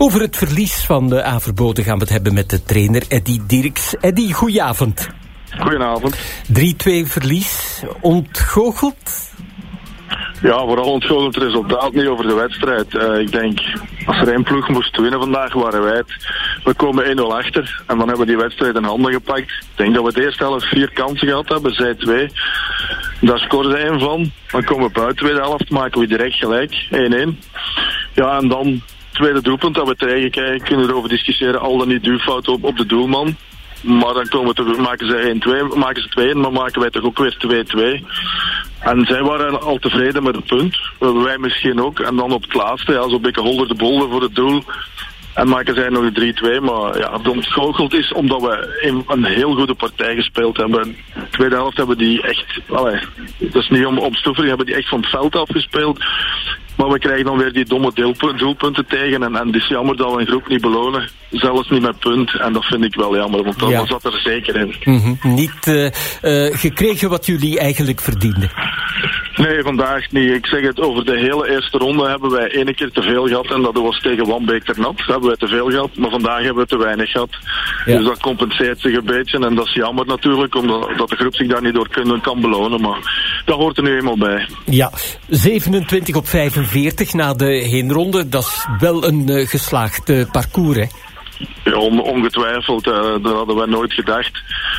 Over het verlies van de Averboden gaan we het hebben met de trainer Eddy Dirks. Eddy, goedenavond. Goedenavond. 3-2 verlies, ontgoocheld? Ja, vooral ontgoocheld resultaat, niet over de wedstrijd. Ik denk, als er één ploeg moest winnen vandaag, waren wij het. We komen 1-0 achter en dan hebben we die wedstrijd in handen gepakt. Ik denk dat we de eerste helft 4 kansen gehad hebben, zij 2. Daar scoren ze 1 van. Dan komen we buiten de tweede helft, maken we direct gelijk, 1-1. Ja, en dan tweede doelpunt dat we tegenkrijgen, kunnen we erover discussiëren, al dan niet duwfout op de doelman. Maar dan maken ze 1-2, maken ze 2-1, maar maken wij toch ook weer 2-2. En zij waren al tevreden met het punt. Wij misschien ook. En dan op het laatste, ja, zo'n beetje holder de bolder voor het doel. En maken zij nog een 3-2. Maar ja, het ontgoocheld is omdat we een heel goede partij gespeeld hebben. De tweede helft hebben die echt, dat is niet om stoefering, hebben die echt van het veld afgespeeld. Maar we krijgen dan weer die domme doelpunten tegen. En het is jammer dat we een groep niet belonen. Zelfs niet met punt. En dat vind ik wel jammer, want dat zat er zeker in. Niet gekregen wat jullie eigenlijk verdienden? Nee, vandaag niet. Ik zeg het, over de hele eerste ronde hebben wij 1 keer te veel gehad. En dat was tegen Wanbeek ter Nat. Dat hebben wij te veel gehad. Maar vandaag hebben we te weinig gehad. Ja. Dus dat compenseert zich een beetje. En dat is jammer natuurlijk, omdat de groep zich daar niet door kan belonen. Maar dat hoort er nu eenmaal bij. Ja, 27 op 45 na de heenronde. Dat is wel een geslaagd parcours, hè? Ja, ongetwijfeld. Dat hadden wij nooit gedacht.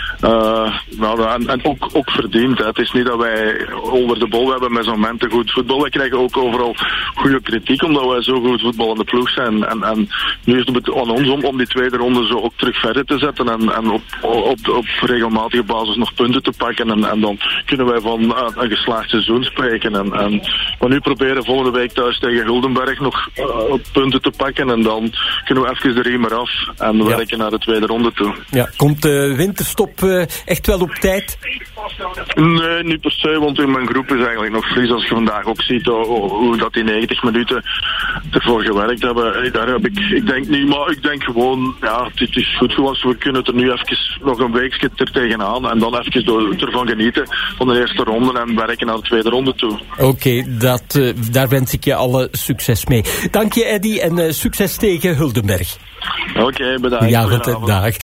En ook verdiend. Hè. Het is niet dat wij onder de bol hebben met zo'n momenten goed voetbal. Wij krijgen ook overal goede kritiek omdat wij zo goed voetballende ploeg zijn. En nu is het aan ons om die tweede ronde zo ook terug verder te zetten en op regelmatige basis nog punten te pakken. En dan kunnen wij van een geslaagd seizoen spreken. Maar nu proberen volgende week thuis tegen Guldenberg nog punten te pakken. En dan kunnen we even de riem eraf en werken naar de tweede ronde toe. Ja, komt de winterstop echt wel op tijd? Nee, niet per se, want in mijn groep is eigenlijk nog fris. Als je vandaag ook ziet hoe dat die 90 minuten ervoor gewerkt hebben. Daar heb ik denk niet, maar ik denk gewoon, ja, het is goed zoals we kunnen er nu even nog een weekje er tegenaan en dan even ervan genieten van de eerste ronde en werken naar de tweede ronde toe. Oké, daar wens ik je alle succes mee. Dank je, Eddy, en succes tegen Guldenberg. Oké, bedankt. Ja, dag.